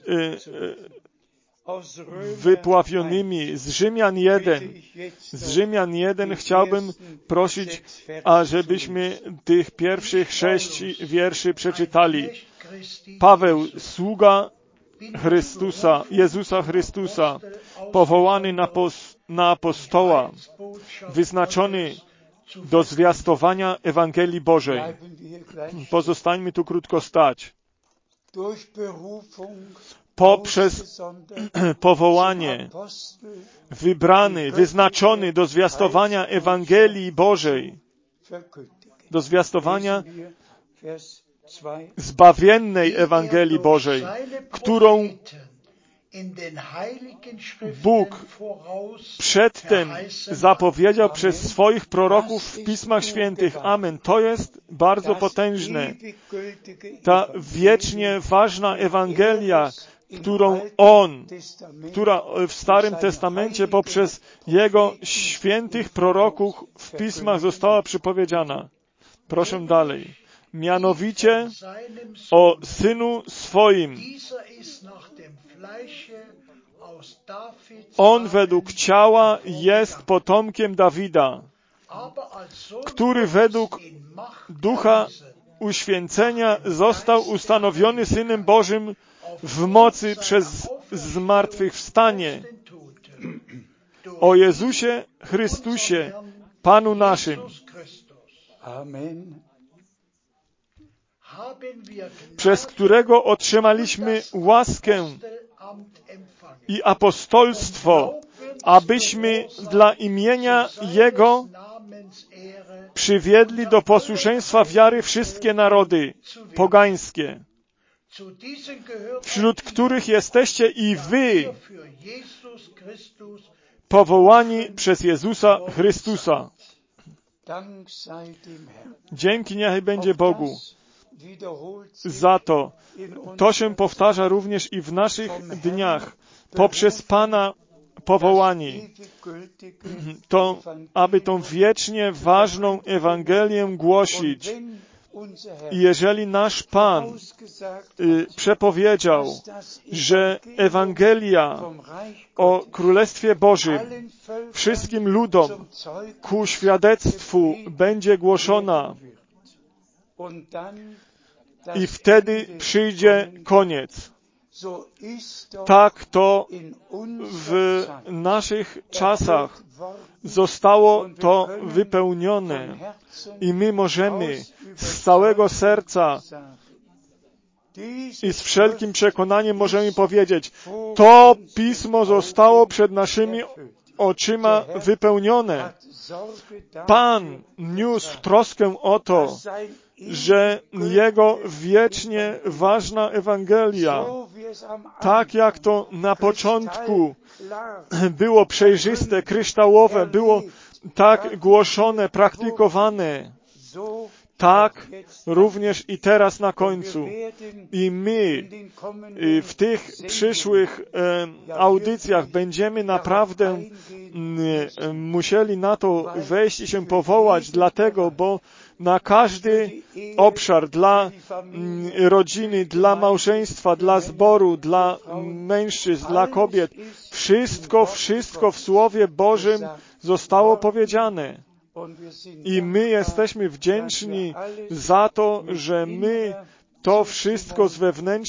wypławionymi. Z Rzymian 1 chciałbym prosić, ażebyśmy tych pierwszych 6 wierszy przeczytali. Paweł, sługa Chrystusa, Jezusa Chrystusa, powołany na apostoła, wyznaczony do zwiastowania Ewangelii Bożej. Pozostańmy tu krótko stać. Poprzez powołanie, wybrany, wyznaczony do zwiastowania Ewangelii Bożej, do zwiastowania zbawiennej Ewangelii Bożej, którą Bóg przedtem zapowiedział przez swoich proroków w Pismach Świętych. Amen. To jest bardzo potężne. Ta wiecznie ważna Ewangelia, która w Starym Testamencie poprzez Jego świętych proroków w Pismach została przypowiedziana. Proszę dalej. Mianowicie o Synu swoim. On według ciała jest potomkiem Dawida, który według ducha uświęcenia został ustanowiony Synem Bożym w mocy przez zmartwychwstanie. O Jezusie Chrystusie, Panu naszym. Przez którego otrzymaliśmy łaskę i apostolstwo, abyśmy dla imienia Jego przywiedli do posłuszeństwa wiary wszystkie narody pogańskie, wśród których jesteście i wy, powołani przez Jezusa Chrystusa. Dzięki niechaj będzie Bogu za to. To się powtarza również i w naszych dniach. Poprzez Pana powołani, aby tą wiecznie ważną Ewangelię głosić. I jeżeli nasz Pan przepowiedział, że Ewangelia o Królestwie Bożym wszystkim ludom ku świadectwu będzie głoszona i wtedy przyjdzie koniec. Tak to w naszych czasach zostało to wypełnione i my możemy z całego serca i z wszelkim przekonaniem możemy powiedzieć, to Pismo zostało przed naszymi oczyma wypełnione. Pan niósł troskę o to, że Jego wiecznie ważna Ewangelia, tak jak to na początku było przejrzyste, kryształowe, było tak głoszone, praktykowane, tak również i teraz na końcu. I my w tych przyszłych audycjach będziemy naprawdę musieli na to wejść i się powołać, dlatego, bo na każdy obszar dla rodziny, dla małżeństwa, dla zboru, dla mężczyzn, dla kobiet, wszystko w Słowie Bożym zostało powiedziane. I my jesteśmy wdzięczni za to, że my to wszystko z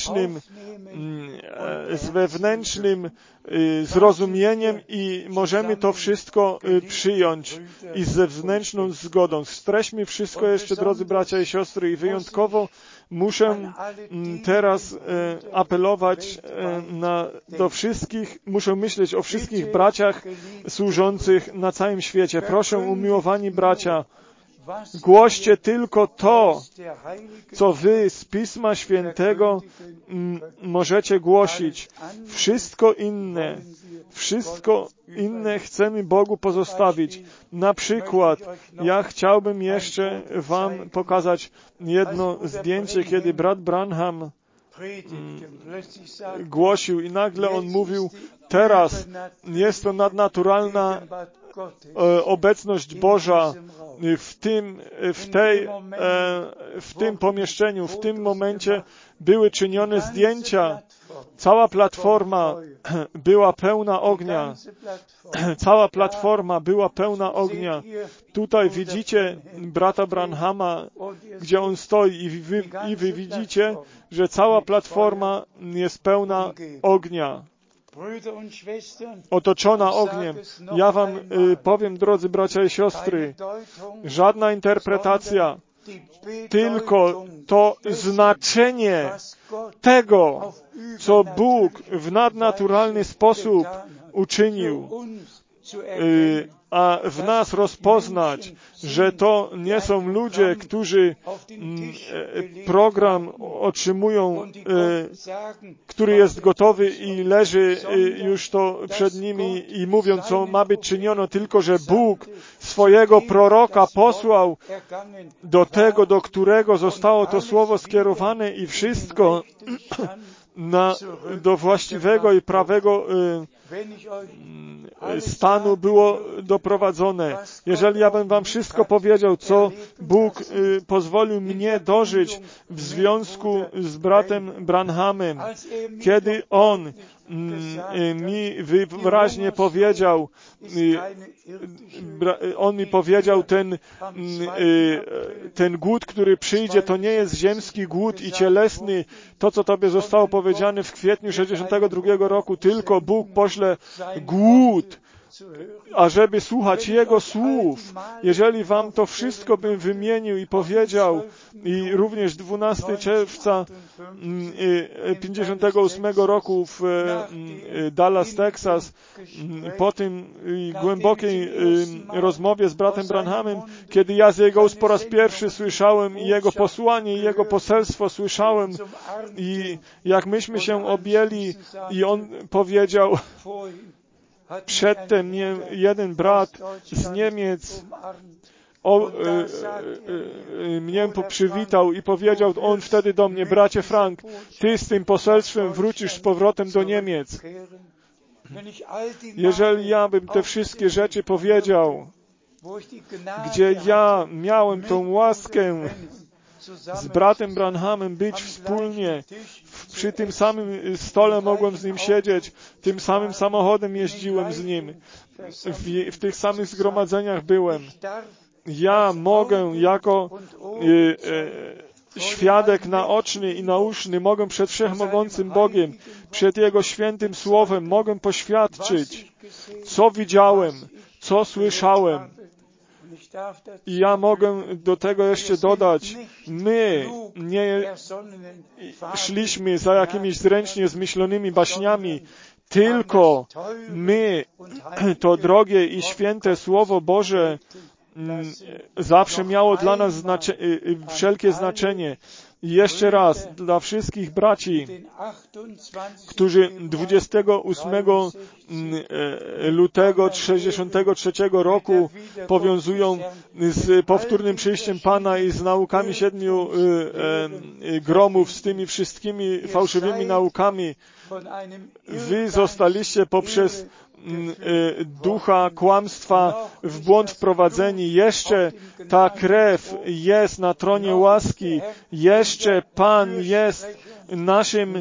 wewnętrznym zrozumieniem i możemy to wszystko przyjąć i ze wewnętrzną zgodą. Streśmy wszystko jeszcze, drodzy bracia i siostry, i wyjątkowo muszę teraz apelować do wszystkich, muszę myśleć o wszystkich braciach służących na całym świecie. Proszę, umiłowani bracia, głoście tylko to, co wy z Pisma Świętego możecie głosić. Wszystko inne chcemy Bogu pozostawić. Na przykład, ja chciałbym jeszcze wam pokazać jedno zdjęcie, kiedy brat Branham głosił i nagle on mówił, teraz jest to nadnaturalna obecność Boża w tym pomieszczeniu, w tym momencie były czynione zdjęcia. Cała platforma była pełna ognia. Cała platforma była pełna ognia. Tutaj widzicie brata Branhama, gdzie on stoi i wy widzicie, że cała platforma jest pełna ognia. Otoczona ogniem. Ja wam powiem, drodzy bracia i siostry, żadna interpretacja, tylko to znaczenie tego, co Bóg w nadnaturalny sposób uczynił, a w nas rozpoznać, że to nie są ludzie, którzy program otrzymują, który jest gotowy i leży już to przed nimi i mówią, co ma być czyniono, tylko że Bóg swojego proroka posłał do tego, do którego zostało to słowo skierowane i wszystko do właściwego i prawego stanu było doprowadzone. Jeżeli ja bym wam wszystko powiedział, co Bóg pozwolił mnie dożyć w związku z bratem Branhamem, kiedy on mi wyraźnie powiedział, ten głód, który przyjdzie, to nie jest ziemski głód i cielesny, to, co tobie zostało powiedziane w kwietniu 1962 roku, tylko Bóg pośle głód, ażeby słuchać Jego słów. Jeżeli wam to wszystko bym wymienił i powiedział, i również 12 czerwca 58 roku w Dallas, Texas, po tym głębokiej rozmowie z bratem Branhamem, kiedy ja z jego ust po raz pierwszy słyszałem i jego posłanie, i jego poselstwo słyszałem, i jak myśmy się objęli, i on powiedział, przedtem mnie jeden brat z Niemiec mnie przywitał i powiedział on wtedy do mnie, bracie Frank, ty z tym poselstwem wrócisz z powrotem do Niemiec. Jeżeli ja bym te wszystkie rzeczy powiedział, gdzie ja miałem tą łaskę z bratem Branhamem być wspólnie. Przy tym samym stole mogłem z nim siedzieć, tym samym samochodem jeździłem z nim. W tych samych zgromadzeniach byłem. Ja mogę jako świadek naoczny i nauczny, mogę przed Wszechmogącym Bogiem, przed Jego świętym Słowem, mogę poświadczyć, co widziałem, co słyszałem. I ja mogę do tego jeszcze dodać, my nie szliśmy za jakimiś zręcznie zmyślonymi baśniami, tylko my to drogie i święte Słowo Boże zawsze miało dla nas wszelkie znaczenie. I jeszcze raz, dla wszystkich braci, którzy 28 lutego 1963 roku powiązują z powtórnym przyjściem Pana i z naukami 7 gromów, z tymi wszystkimi fałszywymi naukami, wy zostaliście poprzez ducha kłamstwa w błąd wprowadzeni. Jeszcze ta krew jest na tronie łaski. Jeszcze Pan jest naszym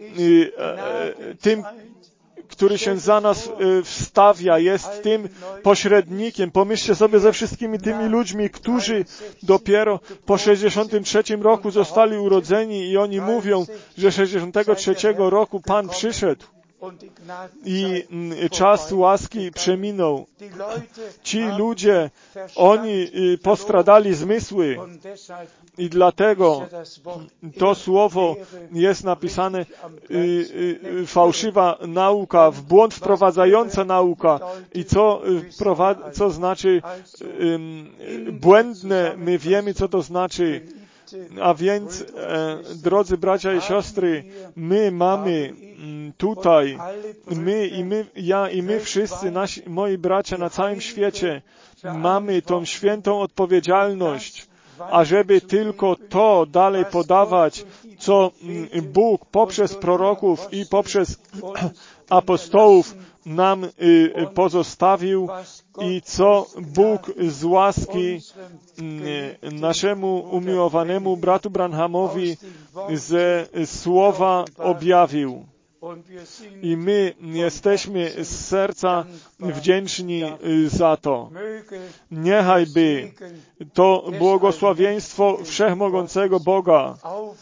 tym, który się za nas wstawia, jest tym pośrednikiem. Pomyślcie sobie ze wszystkimi tymi ludźmi, którzy dopiero po 63 roku zostali urodzeni i oni mówią, że 63 roku Pan przyszedł. I czas łaski przeminął. Ci ludzie, oni postradali zmysły i dlatego to słowo jest napisane fałszywa nauka, w błąd wprowadzająca nauka. I co znaczy błędne, my wiemy, co to znaczy. A więc, drodzy bracia i siostry, my mamy tutaj, ja i my wszyscy, moi bracia na całym świecie, mamy tą świętą odpowiedzialność, ażeby tylko to dalej podawać, co Bóg poprzez proroków i poprzez apostołów nam pozostawił i co Bóg z łaski naszemu umiłowanemu bratu Branhamowi ze słowa objawił. I my jesteśmy z serca wdzięczni za to. Niechajby to błogosławieństwo Wszechmogącego Boga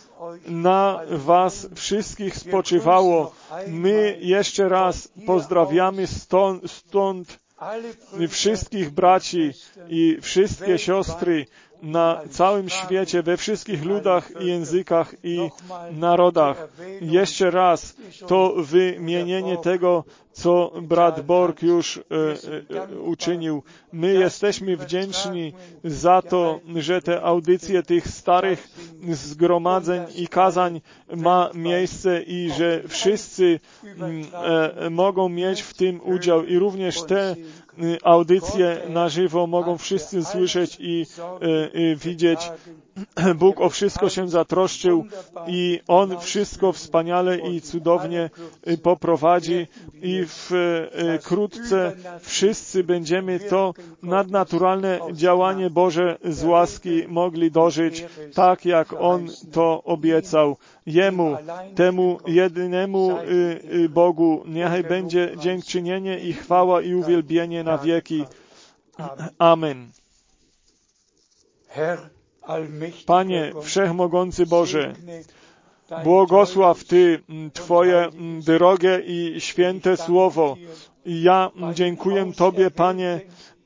na was wszystkich spoczywało. My jeszcze raz pozdrawiamy stąd wszystkich braci i wszystkie siostry na całym świecie, we wszystkich ludach i językach i narodach. Jeszcze raz to wymienienie tego, co brat Borg już uczynił. My jesteśmy wdzięczni za to, że te audycje tych starych zgromadzeń i kazań ma miejsce i że wszyscy mogą mieć w tym udział i również te audycje na żywo mogą wszyscy słyszeć i widzieć. Bóg o wszystko się zatroszczył i On wszystko wspaniale i cudownie poprowadzi i wkrótce wszyscy będziemy to nadnaturalne działanie Boże z łaski mogli dożyć, tak jak On to obiecał. Jemu, temu jedynemu Bogu, niechaj będzie dziękczynienie i chwała i uwielbienie na wieki. Amen. Panie Wszechmogący Boże, błogosław Ty Twoje drogie i święte Słowo. I ja dziękuję Tobie, Panie,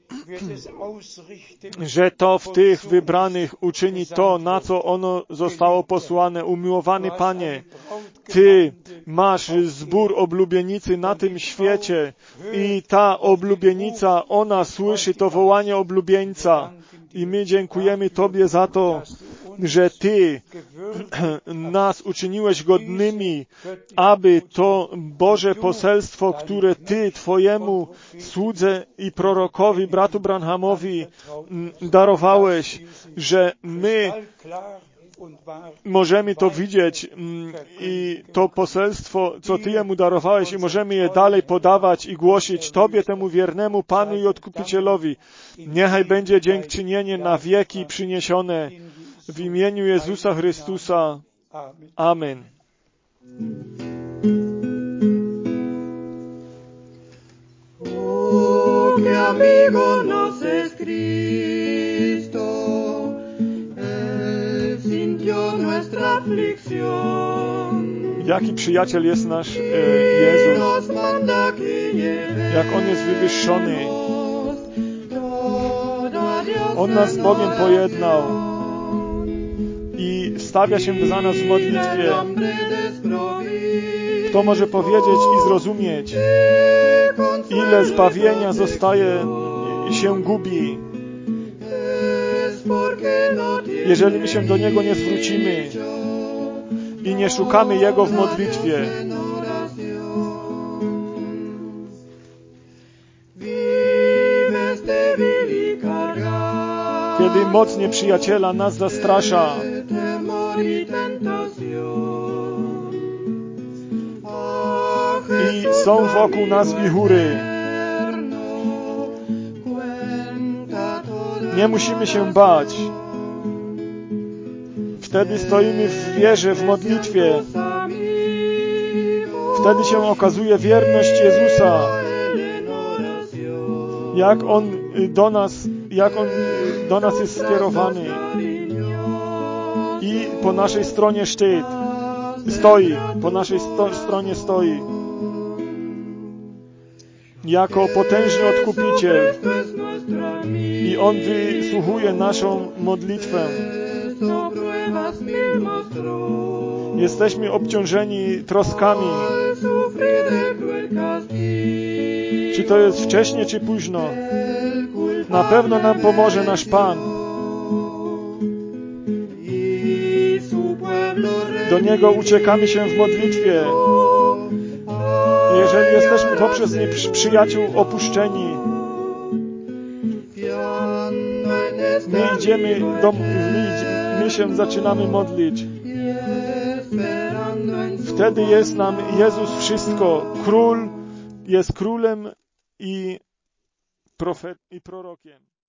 że to w tych wybranych uczyni to, na co ono zostało posłane. Umiłowany Panie, Ty masz zbór oblubienicy na tym świecie i ta oblubienica, ona słyszy to wołanie oblubieńca. I my dziękujemy Tobie za to, że Ty nas uczyniłeś godnymi, aby to Boże poselstwo, które Ty Twojemu słudze i prorokowi, bratu Branhamowi darowałeś, że my możemy to widzieć i to poselstwo, co Ty Jemu darowałeś i możemy je dalej podawać i głosić Tobie, temu wiernemu Panu i Odkupicielowi. Niechaj będzie dziękczynienie na wieki przyniesione W imieniu Jezusa Chrystusa. Amen. Oh, que amigo nos es Cristo, Él sintió nuestra aflicción. Jaki przyjaciel jest nasz Jezus. Jak On jest wywyższony. On nas z Bogiem pojednał i stawia się za nas w modlitwie. Kto może powiedzieć i zrozumieć, ile zbawienia się gubi, jeżeli my się do Niego nie zwrócimy i nie szukamy Jego w modlitwie. Kiedy moc nieprzyjaciela nas zastrasza i są wokół nas wichury, nie musimy się bać. Wtedy stoimy w wierze, w modlitwie. Wtedy się okazuje wierność Jezusa. Jak On do nas jest skierowany. I po naszej stronie szczyt stoi. Po naszej stronie stoi. Jako potężny Odkupiciel. I On wysłuchuje naszą modlitwę. Jesteśmy obciążeni troskami. Czy to jest wcześnie, czy późno? Na pewno nam pomoże nasz Pan. Do Niego uciekamy się w modlitwie. Jeżeli jesteśmy poprzez przyjaciół opuszczeni, my się zaczynamy modlić. Wtedy jest nam Jezus wszystko. Król jest królem i prorokiem.